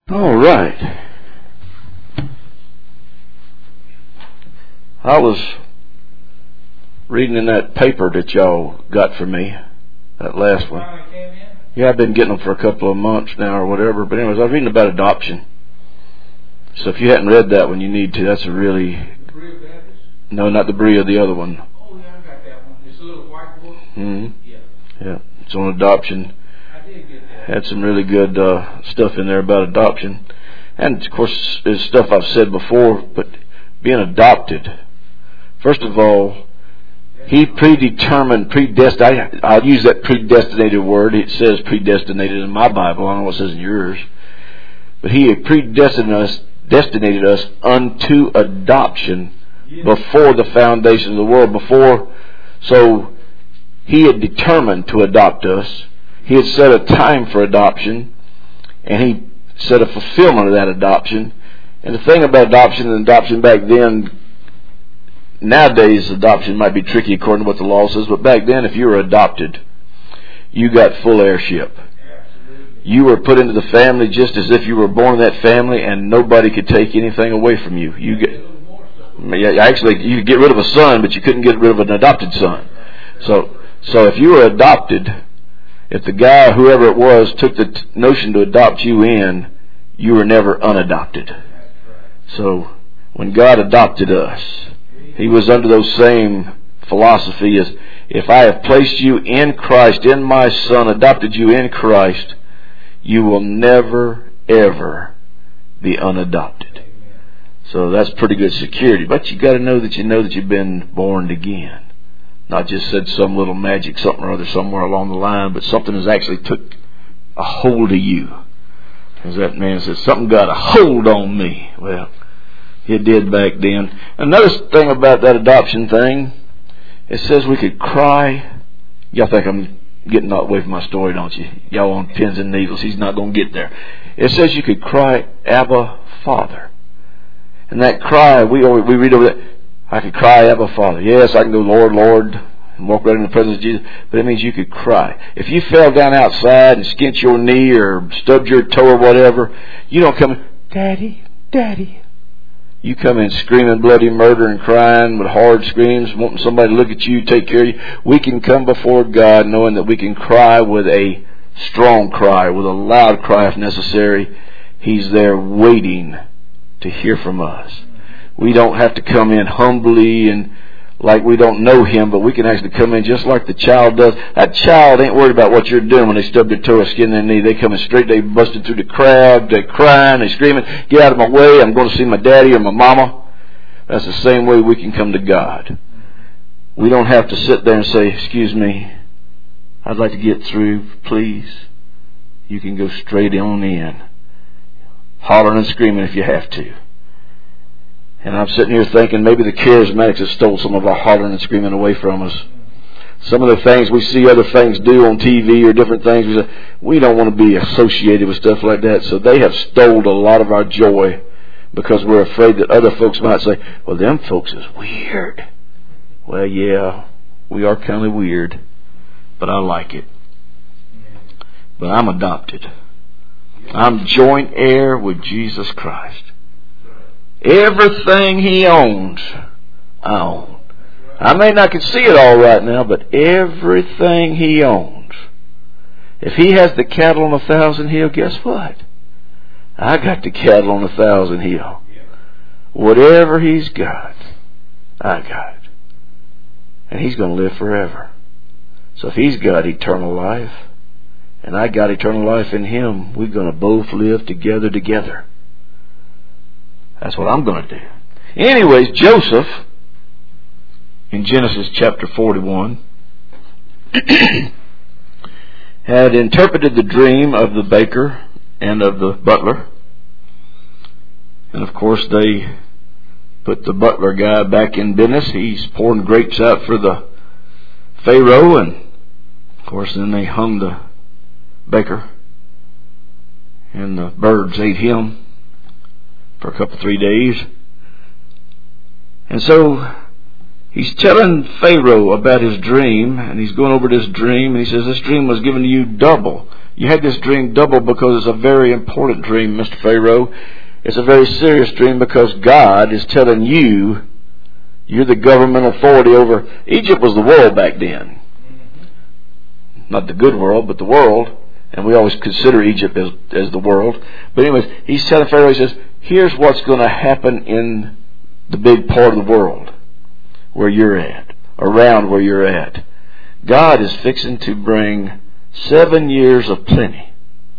All right. I was reading in that paper that y'all got for me, that last one. Yeah, I've been getting them for a couple of months now or whatever. But anyways, I was reading about adoption. So if you hadn't read that one, you need to. That's a really... The Berea Baptist? No, not the Berea, the other one. Oh, yeah, I got that one. It's a little white book? Mm-hmm. Yeah. Yeah, it's on adoption. I did get that. Had some really good stuff in there about adoption. And, of course, there's stuff I've said before, but being adopted, first of all, He predestined. I'll use that predestinated word. It says predestinated in my Bible. I don't know what it says in yours. But He had predestinated us unto adoption before the foundation of the world. So He had determined to adopt us. He had set a time for adoption, and He set a fulfillment of that adoption. And the thing about adoption back then, nowadays adoption might be tricky according to what the law says, but back then if you were adopted, you got full heirship. You were put into the family just as if you were born in that family, and nobody could take anything away from you. You could get rid of a son, but you couldn't get rid of an adopted son. So if you were adopted, if the guy, whoever it was, took the notion to adopt you in, you were never unadopted. So when God adopted us, He was under those same philosophy as, if I have placed you in Christ, in my Son, adopted you in Christ, you will never, ever be unadopted. So that's pretty good security. But you got to know that you've been born again. Not just said some little magic something or other somewhere along the line, but something has actually took a hold of you. As that man says, something got a hold on me. Well, it did back then. Another thing about that adoption thing, it says we could cry. Y'all think I'm getting away from my story, don't you? Y'all on pins and needles. He's not going to get there. It says you could cry, Abba, Father. And that cry, we read over that, I could cry, Abba, Father. Yes, I can go, Lord, Lord, and walk right in the presence of Jesus. But it means you could cry. If you fell down outside and skinned your knee or stubbed your toe or whatever, you don't come in, Daddy, Daddy. You come in screaming bloody murder and crying with hard screams, wanting somebody to look at you, take care of you. We can come before God knowing that we can cry with a strong cry, with a loud cry if necessary. He's there waiting to hear from us. We don't have to come in humbly and like we don't know Him, but we can actually come in just like the child does. That child ain't worried about what you're doing when they stub their toe or skin their knee. They come in straight, they busted through the crowd, they crying, they screaming, get out of my way, I'm going to see my daddy or my mama. That's the same way we can come to God. We don't have to sit there and say, excuse me, I'd like to get through, please. You can go straight on in, hollering and screaming if you have to. And I'm sitting here thinking maybe the charismatics have stole some of our hollering and screaming away from us. Some of the things we see other things do on TV or different things, we don't want to be associated with stuff like that. So they have stole a lot of our joy because we're afraid that other folks might say, well, them folks is weird. Well, yeah, we are kind of weird, but I like it. But I'm adopted. I'm joint heir with Jesus Christ. Everything He owns, I own. I may not can see it all right now, but everything He owns. If He has the cattle on 1,000 hill, guess what? I got the cattle on 1,000 hill. Whatever He's got, I got it. And He's going to live forever. So if He's got eternal life, and I got eternal life in Him, we're going to both live together. That's what I'm going to do. Anyways, Joseph, in Genesis chapter 41, had interpreted the dream of the baker and of the butler. And of course, they put the butler guy back in business. He's pouring grapes out for the Pharaoh, and of course, then they hung the baker, and the birds ate him for a couple, 3 days. And so he's telling Pharaoh about his dream, and he's going over this dream, and he says, this dream was given to you double. You had this dream double because it's a very important dream, Mr. Pharaoh. It's a very serious dream because God is telling you, you're the government authority over... Egypt was the world back then. Not the good world, but the world. And we always consider Egypt as the world. But anyways, he's telling Pharaoh, he says, here's what's going to happen in the big part of the world where you're at, around where you're at. God is fixing to bring 7 years of plenty.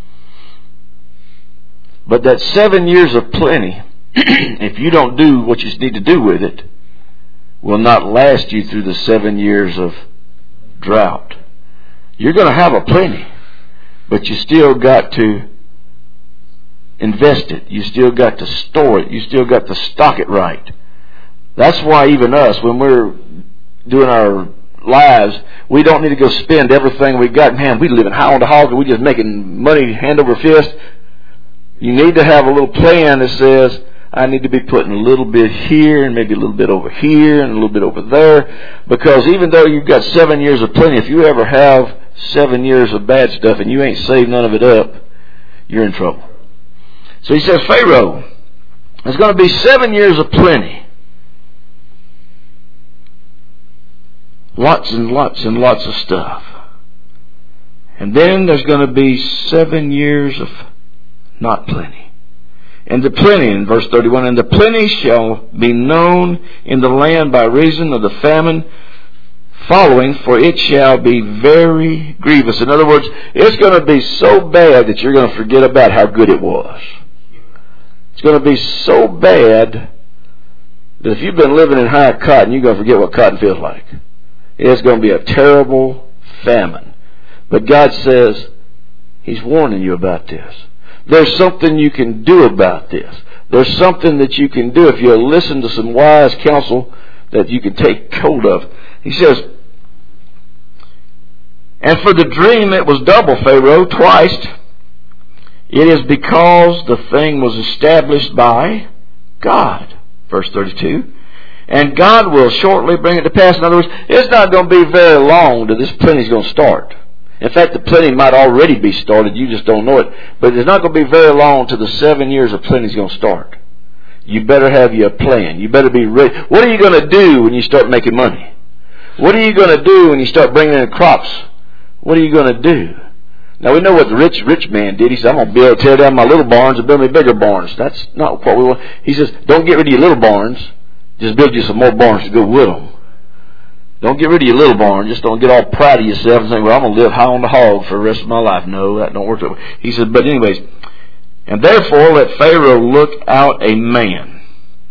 But that 7 years of plenty, if you don't do what you need to do with it, will not last you through the 7 years of drought. You're going to have a plenty, but you still got to invest it. You still got to store it. You still got to stock it right. That's why even us, when we're doing our lives, we don't need to go spend everything we got. Man, we live in high on the hog and we're just making money hand over fist. You need to have a little plan that says, I need to be putting a little bit here and maybe a little bit over here and a little bit over there. Because even though you've got 7 years of plenty, if you ever have 7 years of bad stuff and you ain't saved none of it up, you're in trouble. So he says, Pharaoh, there's going to be 7 years of plenty. Lots and lots and lots of stuff. And then there's going to be 7 years of not plenty. And the plenty, in verse 31, and the plenty shall be known in the land by reason of the famine following, for it shall be very grievous. In other words, it's going to be so bad that you're going to forget about how good it was. It's going to be so bad that if you've been living in high cotton, you're going to forget what cotton feels like. It's going to be a terrible famine. But God says, He's warning you about this. There's something you can do about this. There's something that you can do if you'll listen to some wise counsel that you can take hold of. He says, and for the dream it was double, Pharaoh, twice. It is because the thing was established by God. Verse 32. And God will shortly bring it to pass. In other words, it's not going to be very long till this plenty is going to start. In fact, the plenty might already be started. You just don't know it. But it's not going to be very long till the 7 years of plenty is going to start. You better have your plan. You better be ready. What are you going to do when you start making money? What are you going to do when you start bringing in crops? What are you going to do? Now, we know what the rich man did. He said, I'm going to be able to tear down my little barns and build me bigger barns. That's not what we want. He says, don't get rid of your little barns. Just build you some more barns to go with them. Don't get rid of your little barn. Just don't get all proud of yourself and think, well, I'm going to live high on the hog for the rest of my life. No, that don't work that way. He said, but anyways, and therefore let Pharaoh look out a man,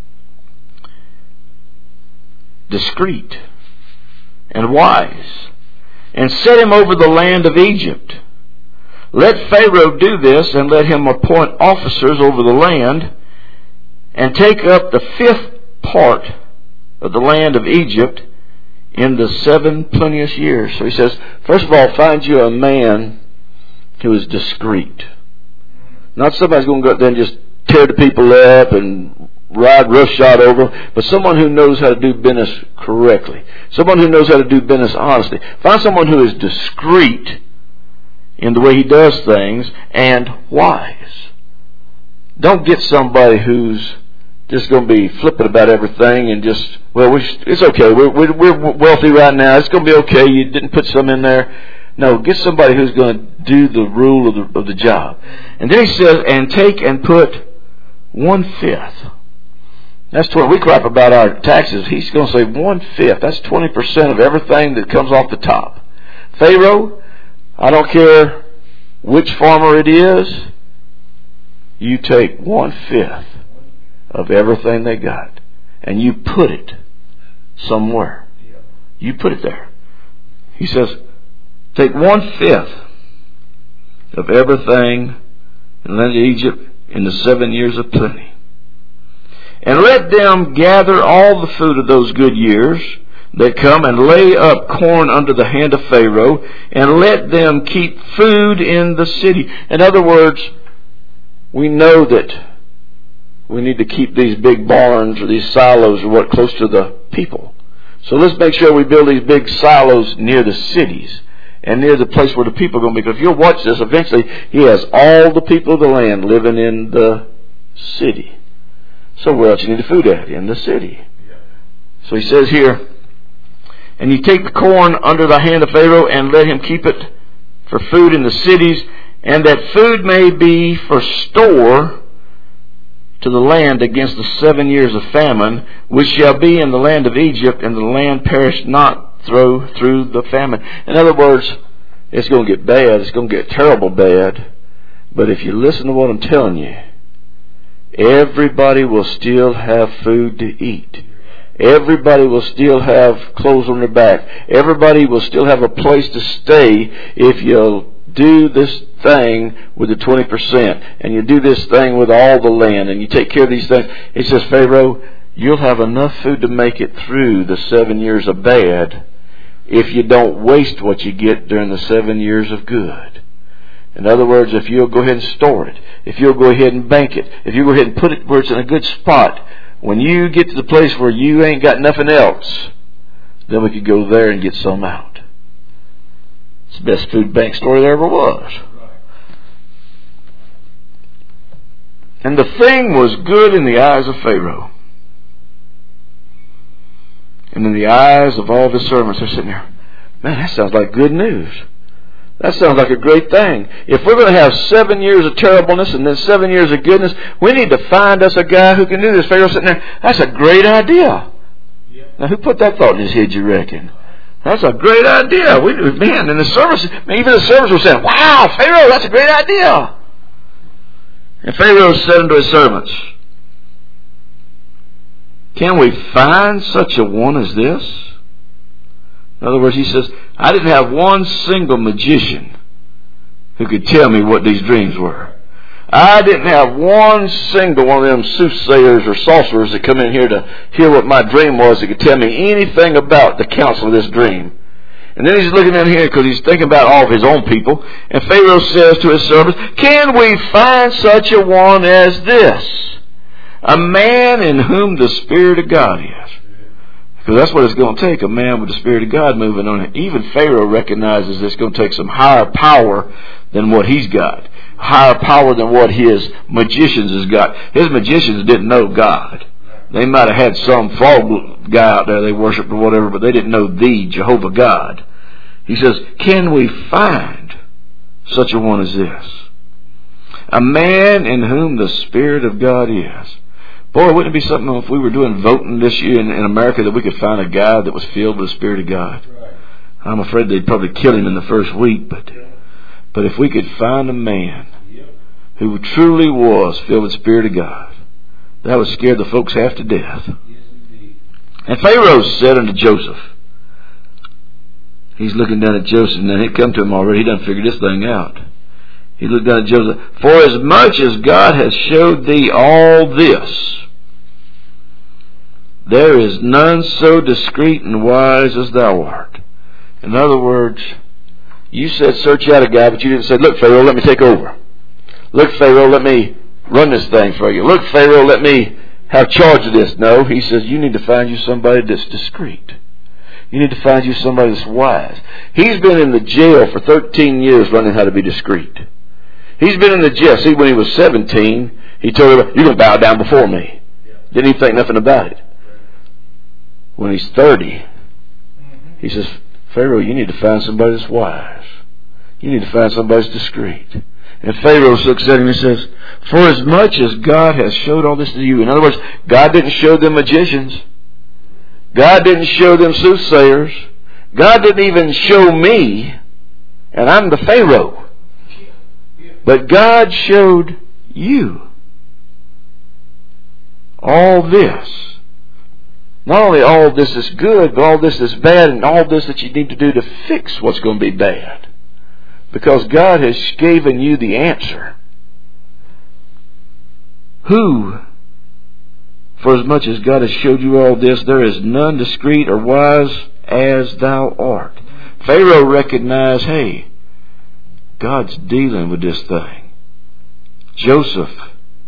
discreet and wise, and set him over the land of Egypt. Let Pharaoh do this, and let him appoint officers over the land, and take up the 5th part of the land of Egypt in the 7 plenteous years. So he says, first of all, find you a man who is discreet. Not somebody's going to go out there and just tear the people up and ride roughshod over them, but someone who knows how to do business correctly. Someone who knows how to do business honestly. Find someone who is discreet in the way he does things and wise. Don't get somebody who's just going to be flippant about everything and just, well, it's okay. We're wealthy right now. It's going to be okay. You didn't put some in there. No, get somebody who's going to do the rule of the job. And then he says, and take and put 1/5. That's 20. We crap about our taxes. He's going to say 1/5. That's 20% of everything that comes off the top. Pharaoh, I don't care which farmer it is, you take 1/5 of everything they got, and you put it somewhere. You put it there. He says, take 1/5 of everything in the land of Egypt in the 7 years of plenty, and let them gather all the food of those good years that come, and lay up corn under the hand of Pharaoh, and let them keep food in the city. In other words, we know that we need to keep these big barns or these silos or what close to the people. So let's make sure we build these big silos near the cities and near the place where the people are going to be. Because if you'll watch this, eventually he has all the people of the land living in the city. So where else you need the food at? In the city. So he says here, and you take the corn under the hand of Pharaoh and let him keep it for food in the cities, and that food may be for store to the land against the 7 years of famine, which shall be in the land of Egypt, and the land perish not through the famine. In other words, it's going to get bad. It's going to get terrible bad. But if you listen to what I'm telling you, everybody will still have food to eat. Everybody will still have clothes on their back. Everybody will still have a place to stay if you'll do this thing with the 20%, and you do this thing with all the land, and you take care of these things. It says, Pharaoh, you'll have enough food to make it through the 7 years of bad if you don't waste what you get during the 7 years of good. In other words, if you'll go ahead and store it, if you'll go ahead and bank it, if you go ahead and put it where it's in a good spot, when you get to the place where you ain't got nothing else, then we could go there and get some out. It's the best food bank story there ever was. And the thing was good in the eyes of Pharaoh, and in the eyes of all the servants. They're sitting there, man, that sounds like good news. That sounds like a great thing. If we're going to have 7 years of terribleness and then 7 years of goodness, we need to find us a guy who can do this. Pharaoh's sitting there, that's a great idea. Now, who put that thought in his head, you reckon? That's a great idea. And the servants, even the servants were saying, wow, Pharaoh, that's a great idea. And Pharaoh said unto his servants, can we find such a one as this? In other words, he says, I didn't have one single magician who could tell me what these dreams were. I didn't have one single one of them soothsayers or sorcerers that come in here to hear what my dream was that could tell me anything about the counsel of this dream. And then he's looking in here because he's thinking about all of his own people. And Pharaoh says to his servants, can we find such a one as this? A man in whom the Spirit of God is. Because that's what it's going to take, a man with the Spirit of God moving on it. Even Pharaoh recognizes it's going to take some higher power than what he's got. Higher power than what his magicians has got. His magicians didn't know God. They might have had some frog guy out there they worshipped or whatever, but they didn't know the Jehovah God. He says, can we find such a one as this? A man in whom the Spirit of God is. Boy, wouldn't it be something if we were doing voting this year in America that we could find a guy that was filled with the Spirit of God? Right. I'm afraid they'd probably kill him in the first week, but if we could find a man who truly was filled with the Spirit of God, that would scare the folks half to death. And Pharaoh said unto Joseph, he's looking down at Joseph, and then it come to him already, he done figured this thing out. He looked down at Joseph. For as much as God has showed thee all this, there is none so discreet and wise as thou art. In other words, you said search out a guy, but you didn't say, look, Pharaoh, let me take over. Look, Pharaoh, let me run this thing for you. Look, Pharaoh, let me have charge of this. No, he says, you need to find you somebody that's discreet. You need to find you somebody that's wise. He's been in the jail for 13 years learning how to be discreet. He's been in the jail. See, when he was 17, he told her, you're going to bow down before me. Didn't even think nothing about it. When he's 30, he says, Pharaoh, you need to find somebody that's wise. You need to find somebody that's discreet. And Pharaoh looks at him and says, for as much as God has showed all this to you. In other words, God didn't show them magicians. God didn't show them soothsayers. God didn't even show me. And I'm the Pharaoh. But God showed you all this. Not only all this is good, but all this is bad, and all this that you need to do to fix what's going to be bad. Because God has given you the answer. Who, for as much as God has showed you all this, there is none discreet or wise as thou art. Pharaoh recognized, hey, God's dealing with this thing. Joseph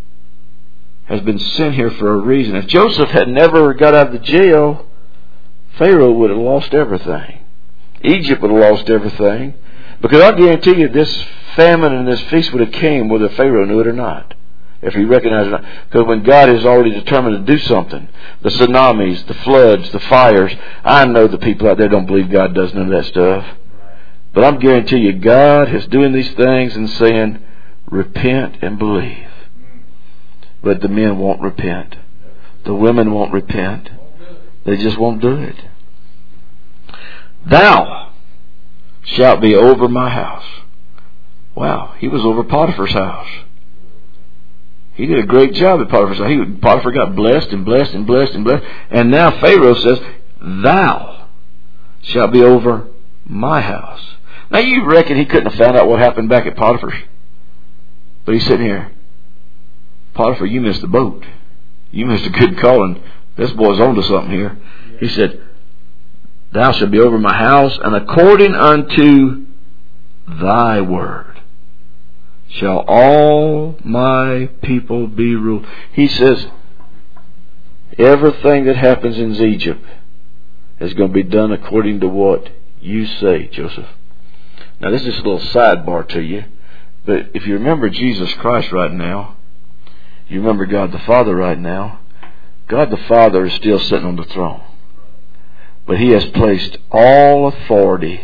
has been sent here for a reason. If Joseph had never got out of the jail, Pharaoh would have lost everything. Egypt would have lost everything. Because I guarantee you this famine and this feast would have came whether Pharaoh knew it or not. If he recognized it or not. Because when God is already determined to do something, the tsunamis, the floods, the fires, I know the people out there don't believe God does none of that stuff. But I'm guaranteeing you God is doing these things and saying, repent and believe. But the men won't repent. The women won't repent. They just won't do it. Thou shalt be over my house. Wow, he was over Potiphar's house. He did a great job at Potiphar's house. Potiphar got blessed and blessed and blessed and blessed. And now Pharaoh says, thou shalt be over my house. Now you reckon he couldn't have found out what happened back at Potiphar's? But he's sitting here. Potiphar, you missed the boat. You missed a good calling. This boy's on to something here. He said, thou shalt be over my house, and according unto thy word shall all my people be ruled. He says, everything that happens in Egypt is going to be done according to what you say, Joseph. Now this is a little sidebar to you, but if you remember Jesus Christ right now, you remember God the Father right now, God the Father is still sitting on the throne. But He has placed all authority,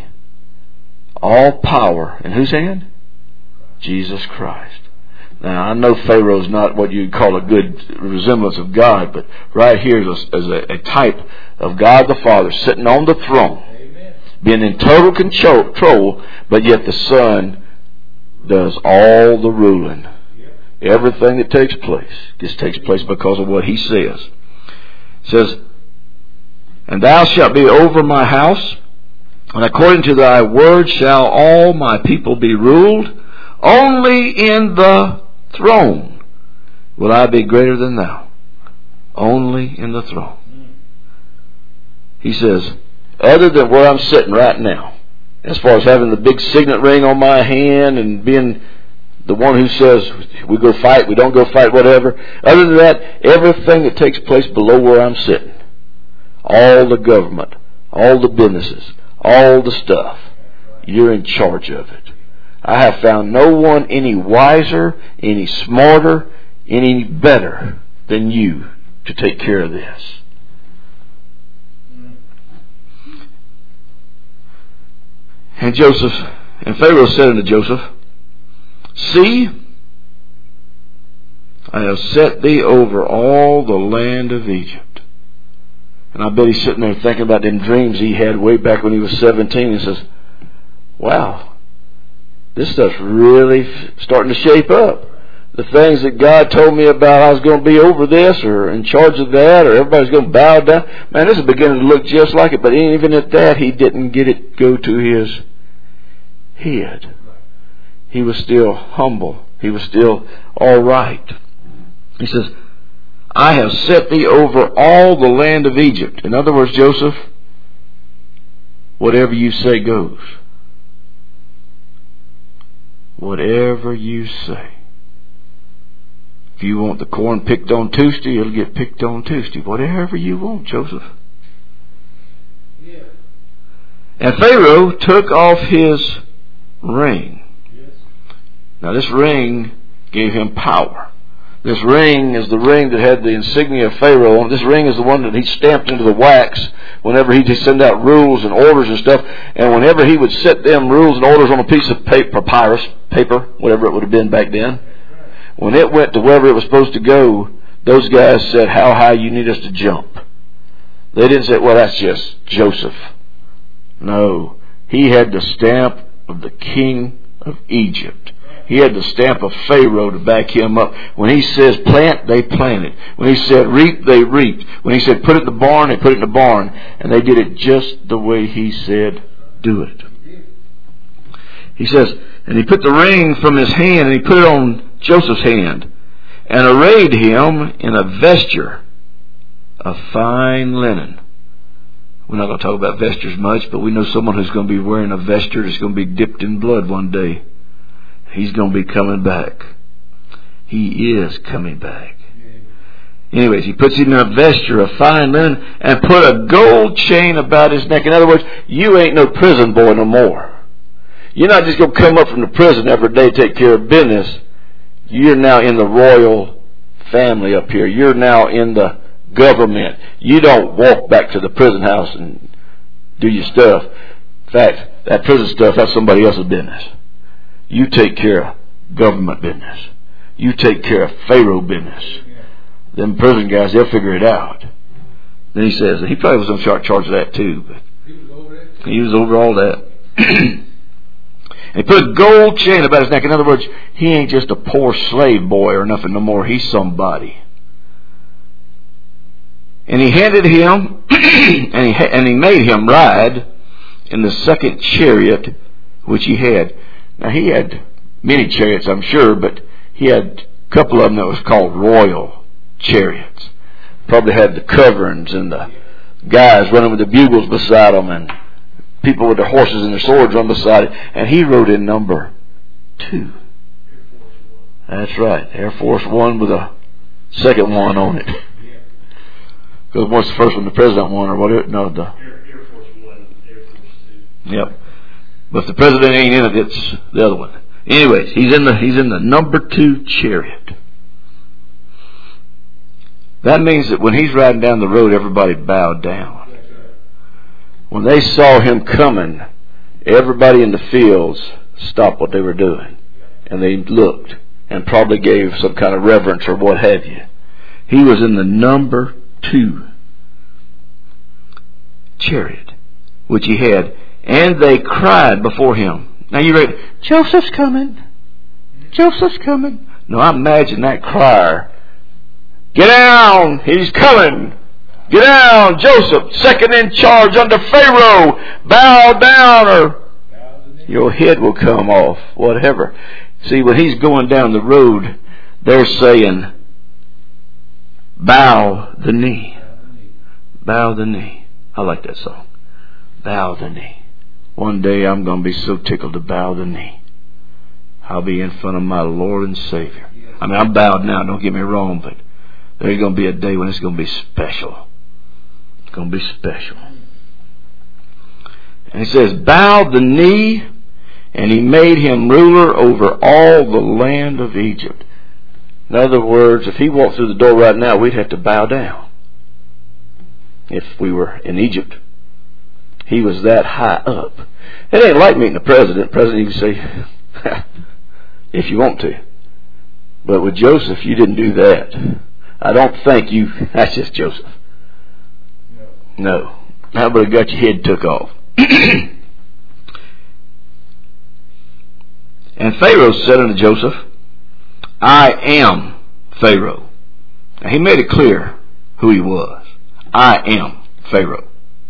all power, in whose hand? Jesus Christ. Now, I know Pharaoh's not what you'd call a good resemblance of God, but right here is a type of God the Father sitting on the throne, being in total control, but yet the Son does all the ruling. Everything that takes place just takes place because of what He says. It says, and thou shalt be over my house, and according to thy word shall all my people be ruled. Only in the throne will I be greater than thou. Only in the throne. He says, other than where I'm sitting right now, as far as having the big signet ring on my hand and being the one who says we go fight, we don't go fight, whatever. Other than that, everything that takes place below where I'm sitting, all the government, all the businesses, all the stuff, you're in charge of it. I have found no one any wiser, any smarter, any better than you to take care of this. And Pharaoh said unto Joseph, see, I have set thee over all the land of Egypt. And I bet he's sitting there thinking about them dreams he had way back when he was 17 and says, wow, this stuff's really starting to shape up. The things that God told me about I was going to be over this or in charge of that or everybody's going to bow down. Man, this is beginning to look just like it. But even at that, he didn't get it go to his head. He was still humble. He was still all right. He says, I have set thee over all the land of Egypt. In other words, Joseph, whatever you say goes. Whatever you say. If you want the corn picked on Tuesday, it'll get picked on Tuesday. Whatever you want, Joseph. Yeah. And Pharaoh took off his ring. Yes. Now this ring gave him power. This ring is the ring that had the insignia of Pharaoh on it. This ring is the one that he stamped into the wax whenever he just send out rules and orders and stuff. And whenever he would set them rules and orders on a piece of papyrus, paper, whatever it would have been back then, when it went to wherever it was supposed to go, those guys said, how high you need us to jump. They didn't say, well, that's just Joseph. No. He had the stamp of the king of Egypt. He had the stamp of Pharaoh to back him up. When he says plant, they planted. When he said reap, they reaped. When he said put it in the barn, they put it in the barn. And they did it just the way he said do it. He says, and he put the ring from his hand and he put it on Joseph's hand and arrayed him in a vesture of fine linen. We're not going to talk about vestures much, but we know someone who's going to be wearing a vesture that's going to be dipped in blood one day. He's going to be coming back. He is coming back. Anyways, he puts him in a vesture of fine linen and put a gold chain about his neck. In other words, you ain't no prison boy no more. You're not just going to come up from the prison every day, take care of business. You're now in the royal family up here. You're now in the government. You don't walk back to the prison house and do your stuff. In fact, that prison stuff, that's somebody else's business. You take care of government business. You take care of Pharaoh business. Them prison guys, they'll figure it out. Then he says, he probably was in charge of that too, but he was over all that. And he put a gold chain about his neck. In other words, he ain't just a poor slave boy or nothing no more. He's somebody. And he handed him, and he made him ride in the second chariot which he had. Now he had many chariots, I'm sure, but he had a couple of them that was called royal chariots. Probably had the coverings and the guys running with the bugles beside them, and people with their horses and their swords run beside it. And he rode in number 2. That's right, Air Force One with a second one on it. Because what's the first one, the President one or whatever? No, the Air Force One, Air Force 2. Yep. But if the President ain't in it, it's the other one. Anyways, he's in the number 2 chariot. That means that when he's riding down the road, everybody bowed down. When they saw him coming, everybody in the fields stopped what they were doing. And they looked and probably gave some kind of reverence or what have you. He was in the number 2 chariot, which he had. And they cried before him. Now you read, Joseph's coming. Joseph's coming. No, I imagine that crier. Get down! He's coming! Get down, Joseph, second in charge under Pharaoh! Bow down or your head will come off, whatever. See, when he's going down the road, they're saying, bow the knee. Bow the knee. I like that song. Bow the knee. One day I'm going to be so tickled to bow the knee. I'll be in front of my Lord and Savior. I mean, I'm bowed now, don't get me wrong, but there's going to be a day when it's going to be special. It's going to be special. And he says, bow the knee, and he made him ruler over all the land of Egypt. In other words, if he walked through the door right now, we'd have to bow down. If we were in Egypt. He was that high up. It ain't like meeting the president. President, you can say, if you want to. But with Joseph, you didn't do that. I don't think you, that's just Joseph. No. How about it got your head took off? And Pharaoh said unto Joseph, I am Pharaoh. Now he made it clear who he was. I am Pharaoh.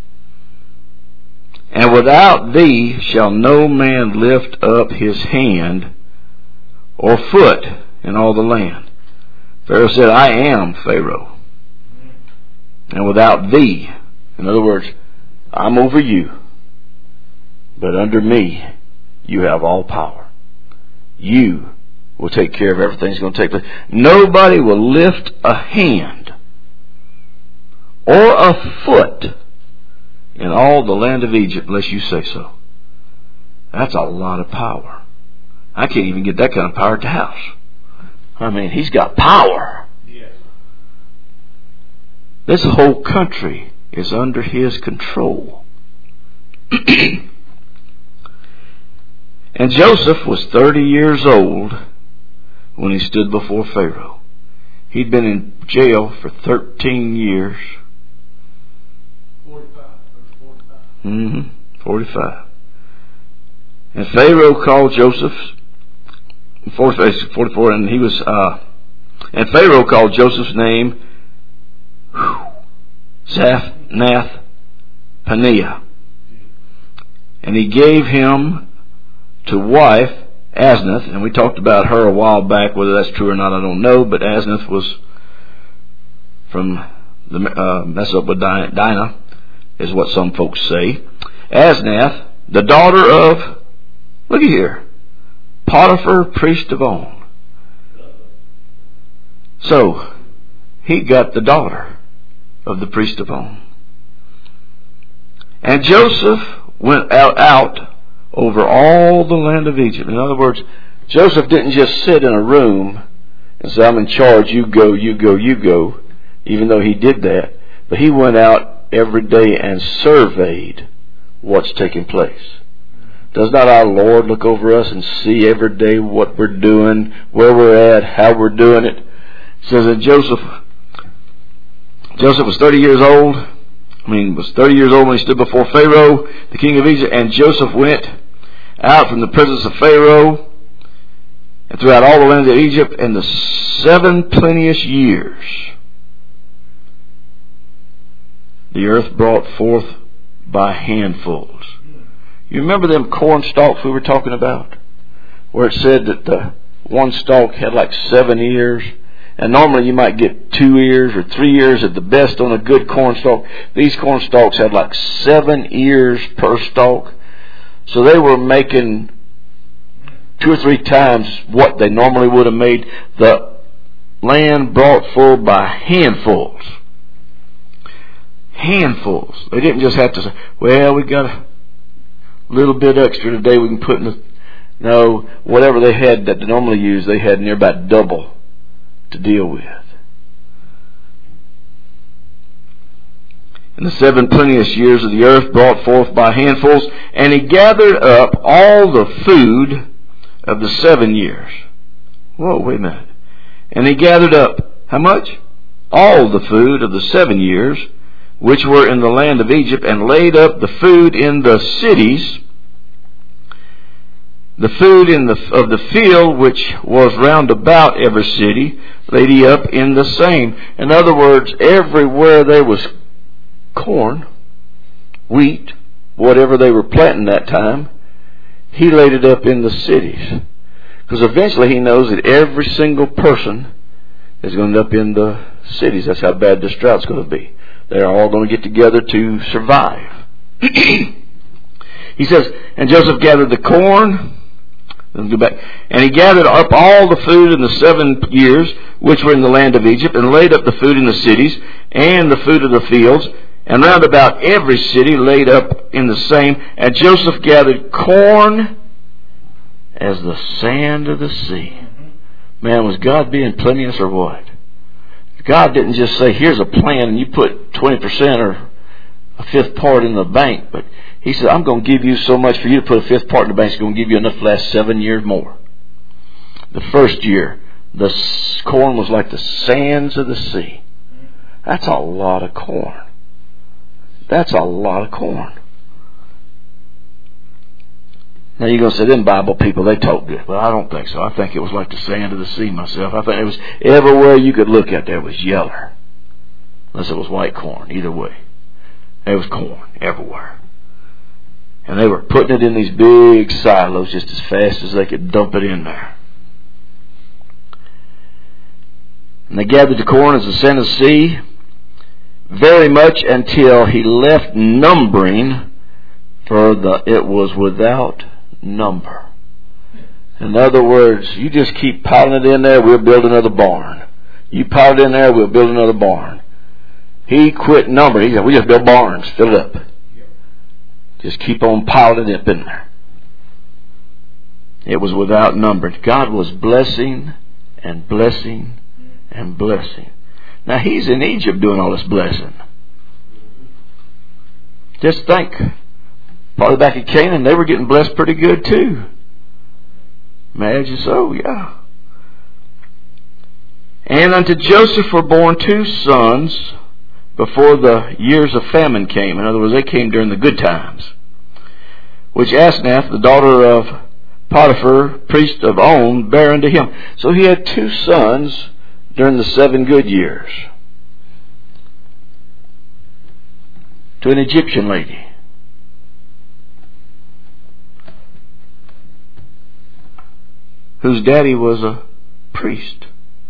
And without thee shall no man lift up his hand or foot in all the land. Pharaoh said, I am Pharaoh. And without thee, in other words, I'm over you, but under me you have all power. You will take care of everything that's going to take place. Nobody will lift a hand or a foot in all the land of Egypt unless you say so. That's a lot of power. I can't even get that kind of power at the house. I mean, he's got power. Yes. This whole country is under his control. And Joseph was 30 years old when he stood before Pharaoh. He'd been in jail for 13 years. 45. And Pharaoh called Joseph, 44, and he was, and Pharaoh called Joseph's name Zaphnath Paneah. And he gave him to wife Asenath, and we talked about her a while back. Whether that's true or not, I don't know. But Asenath was from the mess up with Dinah, is what some folks say. Asenath, the daughter of, look at here, Potiphar, priest of On. So, he got the daughter of the priest of On. And Joseph went out over all the land of Egypt. In other words, Joseph didn't just sit in a room and say, I'm in charge, you go, you go, you go, even though he did that. But he went out every day and surveyed what's taking place. Does not our Lord look over us and see every day what we're doing, where we're at, how we're doing it? It says that Joseph was 30 years old. Was 30 years old when he stood before Pharaoh, the king of Egypt, and Joseph went out from the presence of Pharaoh and throughout all the lands of Egypt in the 7 plenteous years. The earth brought forth by handfuls. You remember them corn stalks we were talking about? Where it said that the one stalk had like 7 ears. And normally you might get 2 ears or 3 ears at the best on a good corn stalk. These corn stalks had like 7 ears per stalk. So they were making 2 or 3 times what they normally would have made. The land brought forth by handfuls. Handfuls. They didn't just have to say, well, we got a little bit extra today we can put in the... No, whatever they had that they normally use, they had near about double to deal with. In the 7 plenteous years of the earth brought forth by handfuls, and he gathered up all the food of the 7 years. Whoa, wait a minute. And he gathered up, how much? All the food of the 7 years, which were in the land of Egypt, and laid up the food in the cities, the food of the field which was round about every city, laid he up in the same. In other words, everywhere there was corn, wheat, whatever they were planting that time, he laid it up in the cities. Because eventually he knows that every single person is going to end up in the cities. That's how bad this drought's going to be. They're all going to get together to survive. He says, and Joseph gathered the corn. Let's go back. And he gathered up all the food in the 7 years which were in the land of Egypt, and laid up the food in the cities, and the food of the fields, and round about every city laid up in the same. And Joseph gathered corn as the sand of the sea. Man, was God being plenteous or what? God didn't just say, here's a plan, and you put 20% or a fifth part in the bank, but he said, I'm going to give you so much for you to put a fifth part in the bank. It's going to give you enough to last 7 years more. The first year, the corn was like the sands of the sea. That's a lot of corn. That's a lot of corn. Now you're going to say, them Bible people, they talk good. Well, I don't think so. I think it was like the sand of the sea myself. I think it was everywhere you could look at there was yeller. Unless it was white corn. Either way. There was corn everywhere. And they were putting it in these big silos just as fast as they could dump it in there. And they gathered the corn as the sand of the sea, very much until he left numbering, for it was without number. In other words, you just keep piling it in there, we'll build another barn. You pile it in there, we'll build another barn. He quit numbering. He said, we just build barns, fill it up. Just keep on piling it up in there. It was without number. God was blessing and blessing and blessing. Now he's in Egypt doing all this blessing. Just think. Probably back at Canaan, they were getting blessed pretty good too. Imagine so, yeah. And unto Joseph were born 2 sons before the years of famine came. In other words, they came during the good times. Which Asenath, the daughter of Potiphar, priest of On, bare unto him. So he had 2 sons during the 7 good years. To an Egyptian lady. Whose daddy was a priest.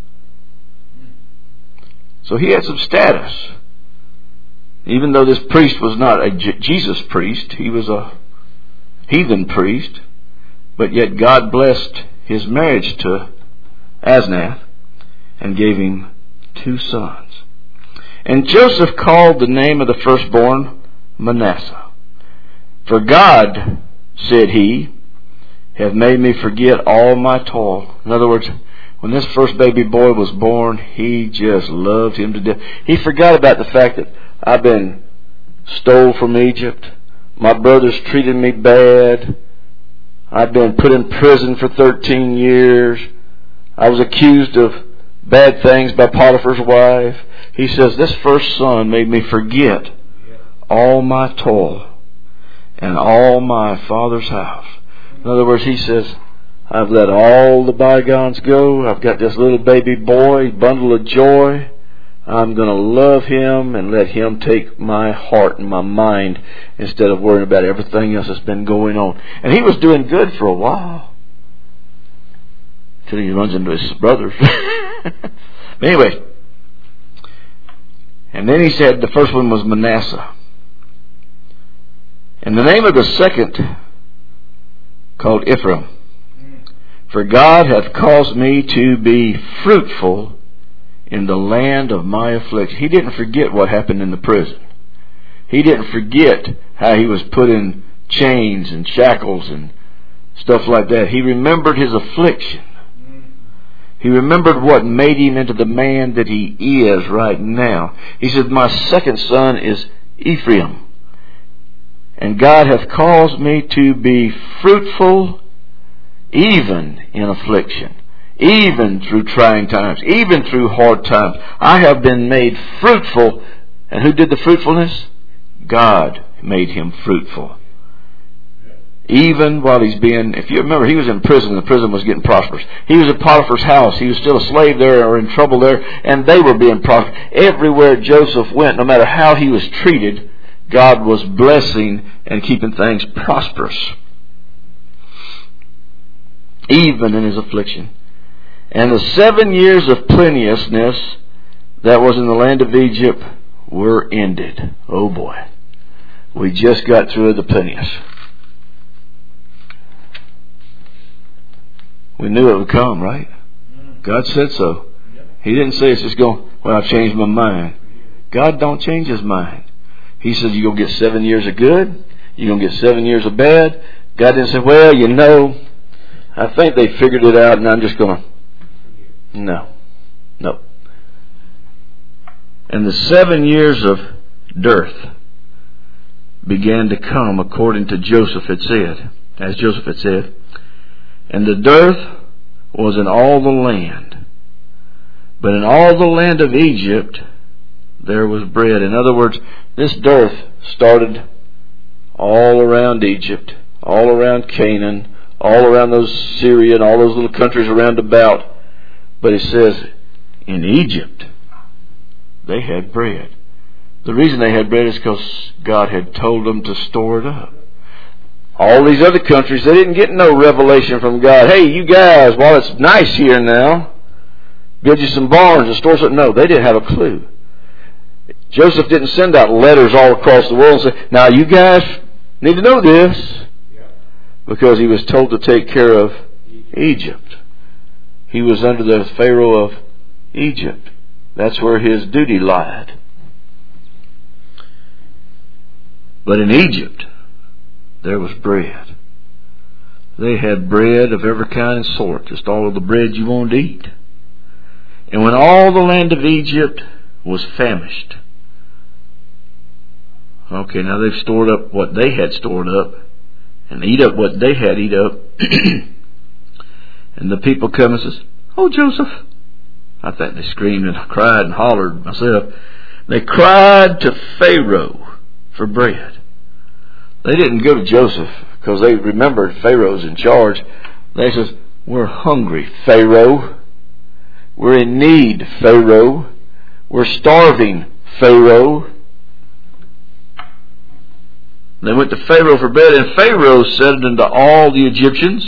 So he had some status. Even though this priest was not a Jesus priest, he was a heathen priest, but yet God blessed his marriage to Asenath and gave him 2 sons. And Joseph called the name of the firstborn Manasseh. For God, said he, have made me forget all my toil. In other words, when this first baby boy was born, he just loved him to death. He forgot about the fact that I've been stole from Egypt. My brothers treated me bad. I've been put in prison for 13 years. I was accused of bad things by Potiphar's wife. He says, this first son made me forget all my toil and all my father's house. In other words, he says, I've let all the bygones go. I've got this little baby boy, bundle of joy. I'm going to love him and let him take my heart and my mind instead of worrying about everything else that's been going on. And he was doing good for a while. Until he runs into his brothers. Anyway. And then he said the first one was Manasseh. And the name of the second called Ephraim. For God hath caused me to be fruitful in the land of my affliction. He didn't forget what happened in the prison. He didn't forget how he was put in chains and shackles and stuff like that. He remembered his affliction. He remembered what made him into the man that he is right now. He said, my second son is Ephraim. And God hath caused me to be fruitful even in affliction, even through trying times, even through hard times. I have been made fruitful. And who did the fruitfulness? God made him fruitful. Even while he's being, if you remember, he was in prison. The prison was getting prosperous. He was at Potiphar's house. He was still a slave there or in trouble there. And they were being prosperous. Everywhere Joseph went, no matter how he was treated, God was blessing and keeping things prosperous. Even in his affliction. And the 7 years of plenteousness that was in the land of Egypt were ended. Oh boy. We just got through the plenteous. We knew it would come, right? God said so. He didn't say it's just going, well, I've changed my mind. God don't change his mind. He says you're going to get 7 years of good. You're going to get 7 years of bad. God didn't say, well, you know, I think they figured it out and I'm just going to... No. And the 7 years of dearth began to come according to Joseph had said. As Joseph had said. And the dearth was in all the land. But in all the land of Egypt there was bread. In other words, this dearth started all around Egypt, all around Canaan, all around those Syria and all those little countries around about. But it says, in Egypt, they had bread. The reason they had bread is because God had told them to store it up. All these other countries, they didn't get no revelation from God. Hey, you guys, while it's nice here now, build you some barns and store something. No, they didn't have a clue. Joseph didn't send out letters all across the world and say, now you guys need to know this. Because he was told to take care of Egypt. He was under the Pharaoh of Egypt. That's where his duty lied. But in Egypt, there was bread. They had bread of every kind and sort, just all of the bread you wanted to eat. And when all the land of Egypt was famished, okay, now they've stored up what they had stored up, and eat up what they had eat up. And the people come and says, oh, Joseph. I think they screamed and cried and hollered myself. They cried to Pharaoh for bread. They didn't go to Joseph because they remembered Pharaoh's in charge. They says, we're hungry, Pharaoh. We're in need, Pharaoh. We're starving, Pharaoh. They went to Pharaoh for bread, and Pharaoh said unto all the Egyptians,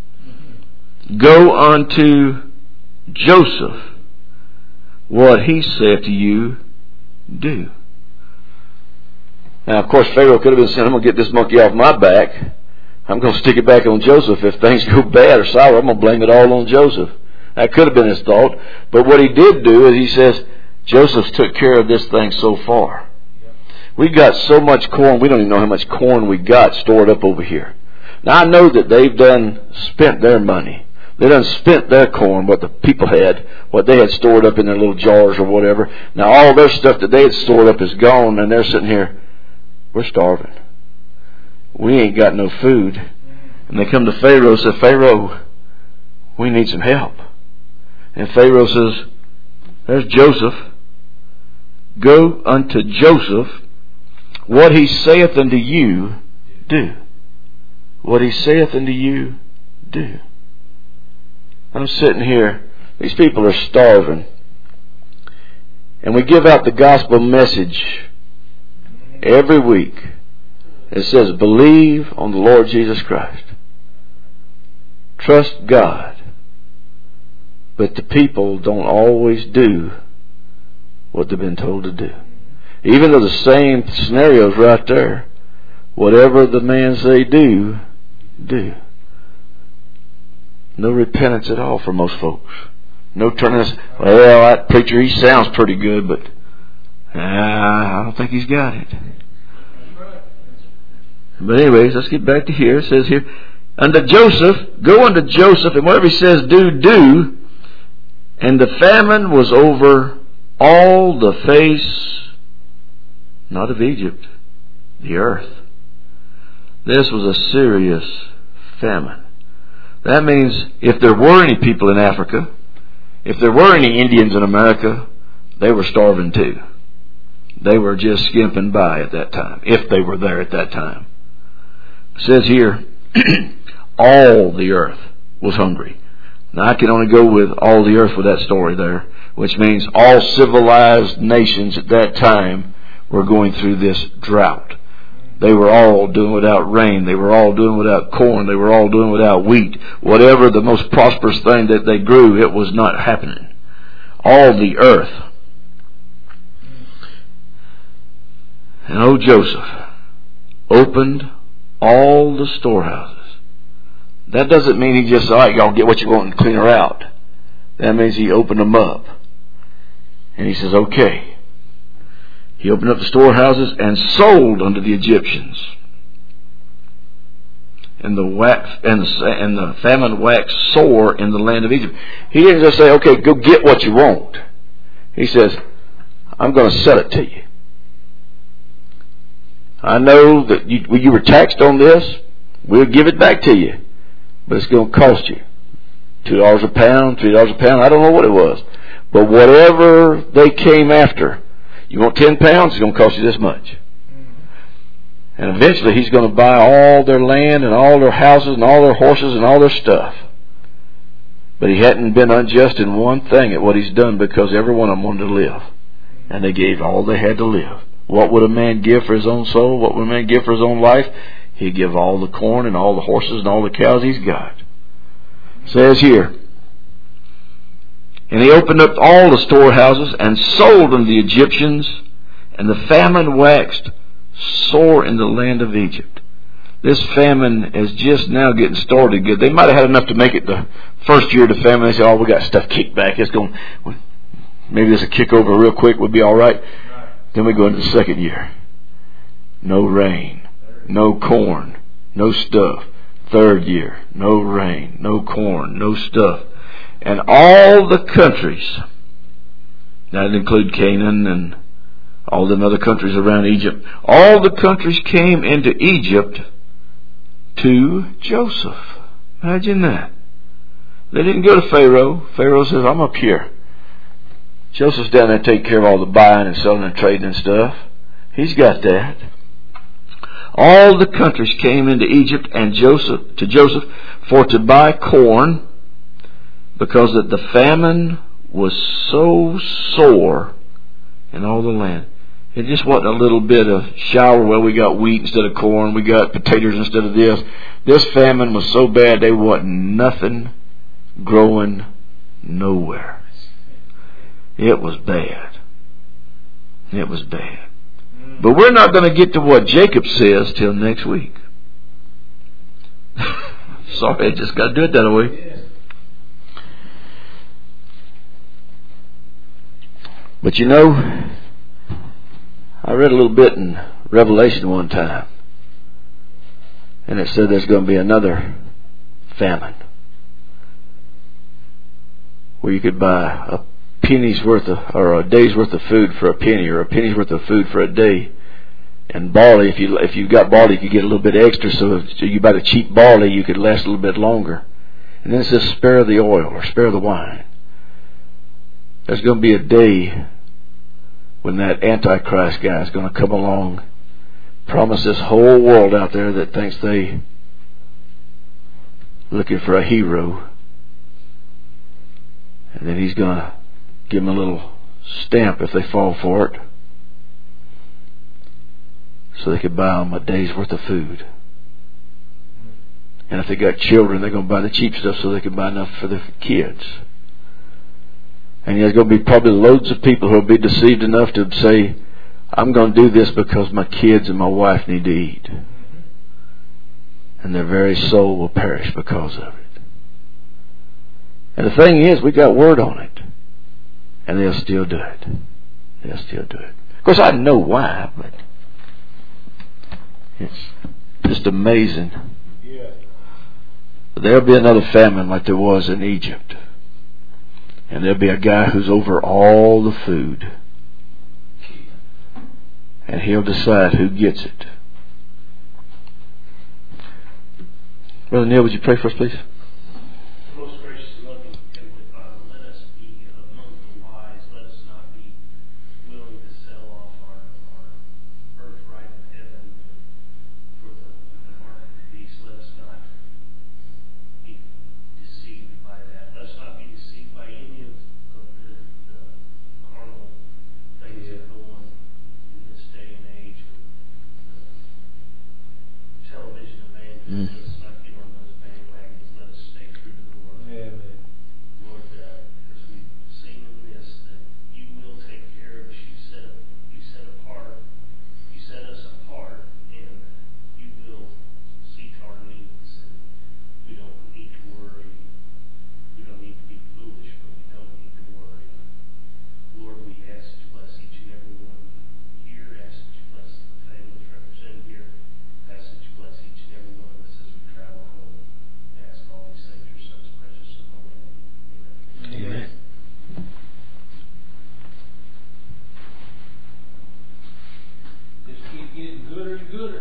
go unto Joseph, what he saith to you, do. Now, of course, Pharaoh could have been saying, I'm going to get this monkey off my back. I'm going to stick it back on Joseph. If things go bad or sour, I'm going to blame it all on Joseph. That could have been his thought. But what he did do is he says, Joseph took care of this thing so far. We got so much corn, we don't even know how much corn we got stored up over here. Now I know that they've done spent their money. They done spent their corn, what the people had, what they had stored up in their little jars or whatever. Now all their stuff that they had stored up is gone, and they're sitting here, we're starving. We ain't got no food. And they come to Pharaoh and say, Pharaoh, we need some help. And Pharaoh says, there's Joseph. Go unto Joseph, what he saith unto you, do. What he saith unto you, do. I'm sitting here, these people are starving, and we give out the gospel message every week. It says, believe on the Lord Jesus Christ. Trust God. But the people don't always do what they've been told to do. Even though the same scenario is right there. Whatever the man say do, do. No repentance at all for most folks. No turning, well, that preacher, he sounds pretty good, but I don't think he's got it. But anyways, let's get back to here. It says here, unto Joseph, go unto Joseph, and whatever he says do, do. And the famine was over all the face, not of Egypt, the earth. This was a serious famine. That means if there were any people in Africa, if there were any Indians in America, they were starving too. They were just skimping by at that time, if they were there at that time. It says here, all the earth was hungry. Now I can only go with all the earth with that story there, which means all civilized nations at that time were going through this drought. They were all doing without rain. They were all doing without corn. They were all doing without wheat. Whatever the most prosperous thing that they grew, it was not happening. All the earth. And O Joseph opened all the storehouses. That doesn't mean he just, all right, y'all get what you want and clean her out. That means he opened them up. And he says, okay. He opened up the storehouses and sold unto the Egyptians. And the famine waxed sore in the land of Egypt. He didn't just say, okay, go get what you want. He says, I'm going to sell it to you. I know that you were taxed on this. We'll give it back to you. But it's going to cost you $2 a pound, $3 a pound. I don't know what it was. But whatever they came after, you want 10 pounds, it's going to cost you this much. And eventually he's going to buy all their land and all their houses and all their horses and all their stuff. But he hadn't been unjust in one thing at what he's done, because every one of them wanted to live. And they gave all they had to live. What would a man give for his own soul? What would a man give for his own life? He'd give all the corn and all the horses and all the cows he's got. It says here, and he opened up all the storehouses and sold unto the Egyptians, and the famine waxed sore in the land of Egypt. This famine is just now getting started good. They might have had enough to make it the first year of the famine. They said, oh, we got stuff kicked back. It's going, maybe this will kick over real quick. We'll be all right. Then we go into the second year. No rain, no corn, no stuff. Third year, no rain, no corn, no stuff. And all the countries, that would include Canaan and all them other countries around Egypt, all the countries came into Egypt to Joseph. Imagine that. They didn't go to Pharaoh. Pharaoh says, I'm up here. Joseph's down there taking care of all the buying and selling and trading and stuff. He's got that. All the countries came into Egypt and to Joseph for to buy corn, because that the famine was so sore in all the land. It just wasn't a little bit of shower, well, we got wheat instead of corn, we got potatoes instead of this. This famine was so bad, there wasn't nothing growing nowhere. It was bad. It was bad. But we're not going to get to what Jacob says till next week. Sorry, I just got to do it that way. But you know, I read a little bit in Revelation one time, and it said there's going to be another famine where you could buy a penny's worth of, or a day's worth of food for a penny, or a penny's worth of food for a day. And barley, if you got barley, you could get a little bit extra. So if you buy the cheap barley, you could last a little bit longer. And then it says, spare the oil or spare the wine. There's going to be a day when that Antichrist guy is going to come along, promise this whole world out there that thinks they looking for a hero, and then he's going to give them a little stamp if they fall for it, so they could buy them a day's worth of food. And if they got children, they're going to buy the cheap stuff so they can buy enough for their kids. And there's going to be probably loads of people who will be deceived enough to say, I'm going to do this because my kids and my wife need to eat. And their very soul will perish because of it. And the thing is, we got word on it. And they'll still do it. They'll still do it. Of course, I know why, but it's just amazing. Yeah. But there'll be another famine like there was in Egypt. And there'll be a guy who's over all the food. And he'll decide who gets it. Brother Neil, would you pray for us, please? Most gracious and loving Heavenly Father, let us be among the wise. Let us not be willing to sell off our birthright in heaven for the mark of the beast. Let us not be deceived by that. Let us not be deceived by any of the carnal things that go on in this day and age of television evangelism. Let us not get on those bandwagons. Let us stay true to the Word. Amen. Lord, as we've seen in this, that you will take care of us. You set us apart, and you will seek our needs. And we don't need to worry. We don't need to be foolish, but we don't need to worry. Lord, we ask that you bless each and every one here. Ask that you bless the families represented here. Ask that you bless each and every one of us as we travel home. Ask all these things in your Son's precious and holy name. Amen. Amen. Just keep getting gooder and gooder.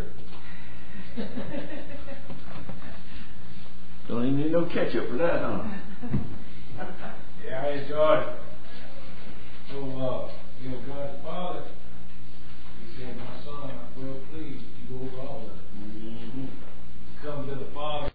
Don't even need no ketchup for that, huh? Yeah, I enjoyed it. So, God the Father, He said, my